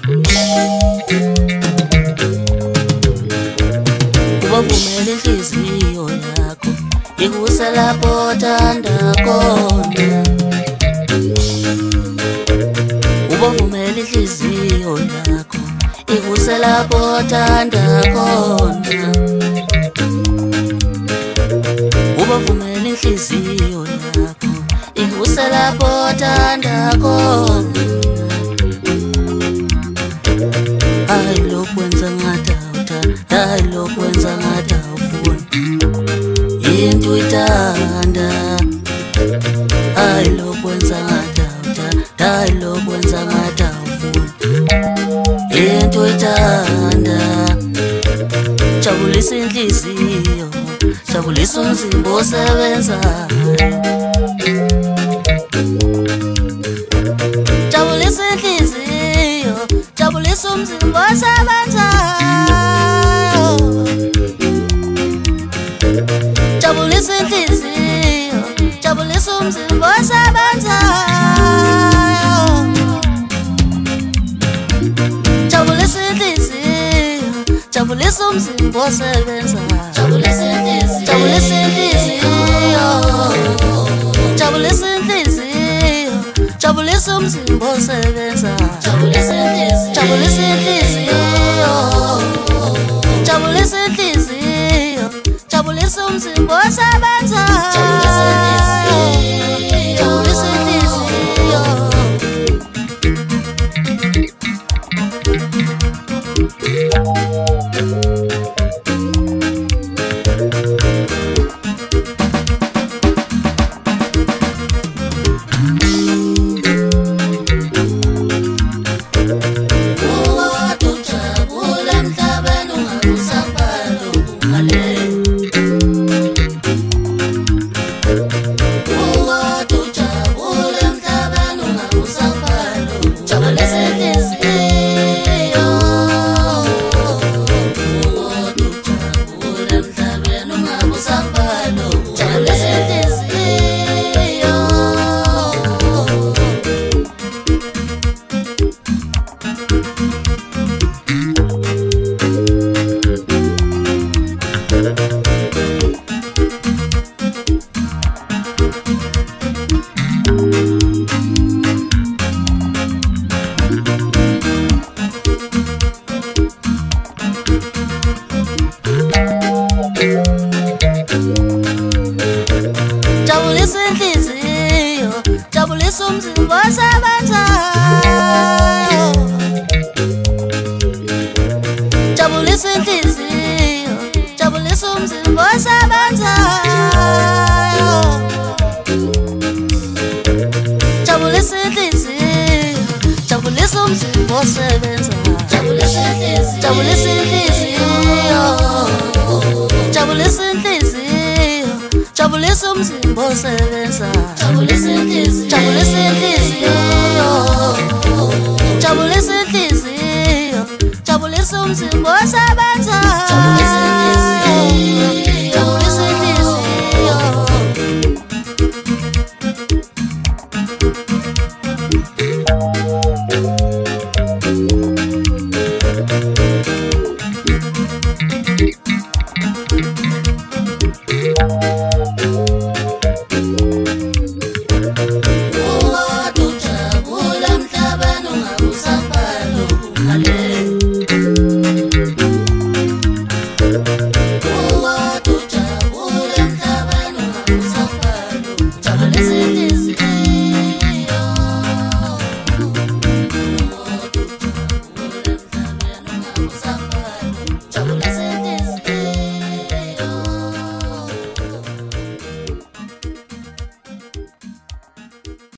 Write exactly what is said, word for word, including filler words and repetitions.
Ubavumela inhliziyo yakho ikuse lapho othanda khona. Ubavumela inhliziyo yakho ikuse lapho othanda khona. Ubavumela inhliziyo yakho ikuse lapho othanda khona. Hayi lokwenza ngadawuta, hayi lokwenza ngadawufuna into uyithanda. Hayi lokwenza ngadawuta, hayi lokwenza ngadawufuna into uyithanda. Jabulisa inhliziyo, jabulisa umzimba osebenzayo. Jabulisa inhliziyo, jabulisa umzimba osebenzayo. Jabulisa inhliziyo, jabulisa umzimba osebenzayo. Jabulisa inhliziyo, jabulisa umzimba osebenzayo. Jabulisa inhliziyo, jabulisa inhliziyo, jabulisa umzimba osebenzayo. Jabulisa inhliziyo, jabulisa inhliziyo, jabulisa inhliziyo, jabulisa umzimba osebenzayo. Jabulisa inhliziyo, jabulisa inhliziyo. Jabulisa inhliziyo, jabulisa umzimba osebenzayo. Jabulisa inhliziyo, jabulisa umzimba osebenzayo. Jabulisa inhliziyo, jabulisa umzimba osebenzayo. Jabulisa inhliziyo, jabulisa inhliziyo, jabulisa inhliziyo, jabulisa umzimba osebenzayo. Jabulisa inhliziyo, jabulisa inhliziyo, jabulisa inhliziyo, jabulisa umzimba osebenzayo.